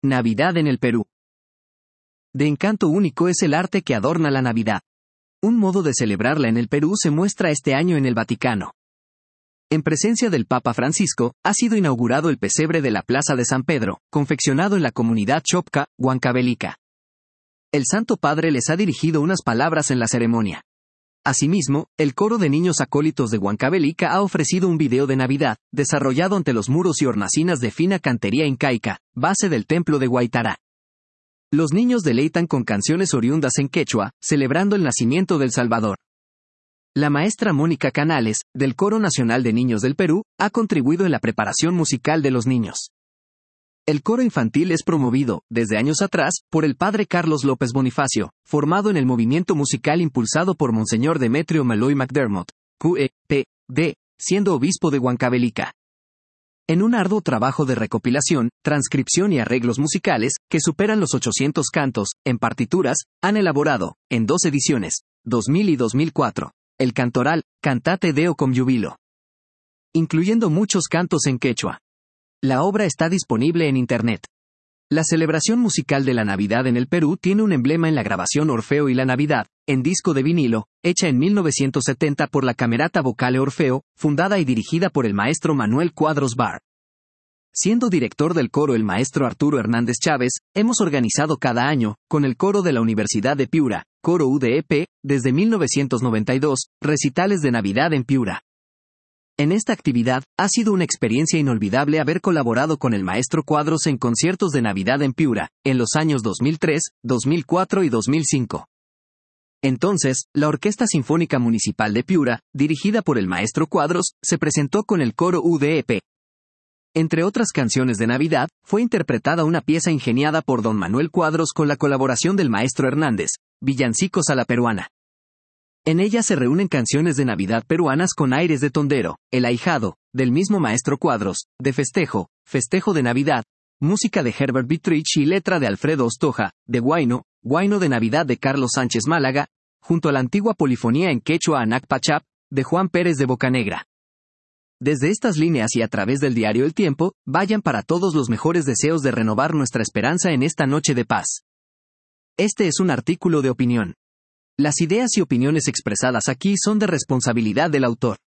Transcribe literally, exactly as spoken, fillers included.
Navidad en el Perú. De encanto único es el arte que adorna la Navidad. Un modo de celebrarla en el Perú se muestra este año en el Vaticano. En presencia del Papa Francisco, ha sido inaugurado el pesebre de la Plaza de San Pedro, confeccionado en la comunidad Chopca, Huancavelica. El Santo Padre les ha dirigido unas palabras en la ceremonia. Asimismo, el coro de niños acólitos de Huancavelica ha ofrecido un video de Navidad, desarrollado ante los muros y hornacinas de fina cantería incaica, base del templo de Huaytará. Los niños deleitan con canciones oriundas en quechua, celebrando el nacimiento del Salvador. La maestra Mónica Canales, del Coro Nacional de Niños del Perú, ha contribuido en la preparación musical de los niños. El coro infantil es promovido, desde años atrás, por el padre Carlos López Bonifacio, formado en el movimiento musical impulsado por Monseñor Demetrio Malloy McDermott, Q E P D, siendo obispo de Huancavelica. En un arduo trabajo de recopilación, transcripción y arreglos musicales, que superan los ochocientos cantos, en partituras, han elaborado, en dos ediciones, dos mil y dos mil cuatro, el cantoral, Cantate Deo com Jubilo, incluyendo muchos cantos en quechua. La obra está disponible en Internet. La celebración musical de la Navidad en el Perú tiene un emblema en la grabación Orfeo y la Navidad, en disco de vinilo, hecha en mil novecientos setenta por la Camerata Vocale Orfeo, fundada y dirigida por el maestro Manuel Cuadros Bar. Siendo director del coro el maestro Arturo Hernández Chávez, hemos organizado cada año, con el coro de la Universidad de Piura, Coro U D E P, desde mil novecientos noventa y dos, recitales de Navidad en Piura. En esta actividad, ha sido una experiencia inolvidable haber colaborado con el maestro Cuadros en conciertos de Navidad en Piura, en los años dos mil tres, dos mil cuatro y dos mil cinco. Entonces, la Orquesta Sinfónica Municipal de Piura, dirigida por el maestro Cuadros, se presentó con el coro U D E P. Entre otras canciones de Navidad, fue interpretada una pieza ingeniada por don Manuel Cuadros con la colaboración del maestro Hernández, Villancicos a la Peruana. En ella se reúnen canciones de Navidad peruanas con aires de tondero, El ahijado, del mismo maestro Cuadros, de festejo, Festejo de Navidad, música de Herbert Vitrich y letra de Alfredo Ostoja, de Huayno, Huayno de Navidad de Carlos Sánchez Málaga, junto a la antigua polifonía en quechua Anac Pachap, de Juan Pérez de Bocanegra. Desde estas líneas y a través del diario El Tiempo, vayan para todos los mejores deseos de renovar nuestra esperanza en esta noche de paz. Este es un artículo de opinión. Las ideas y opiniones expresadas aquí son de responsabilidad del autor.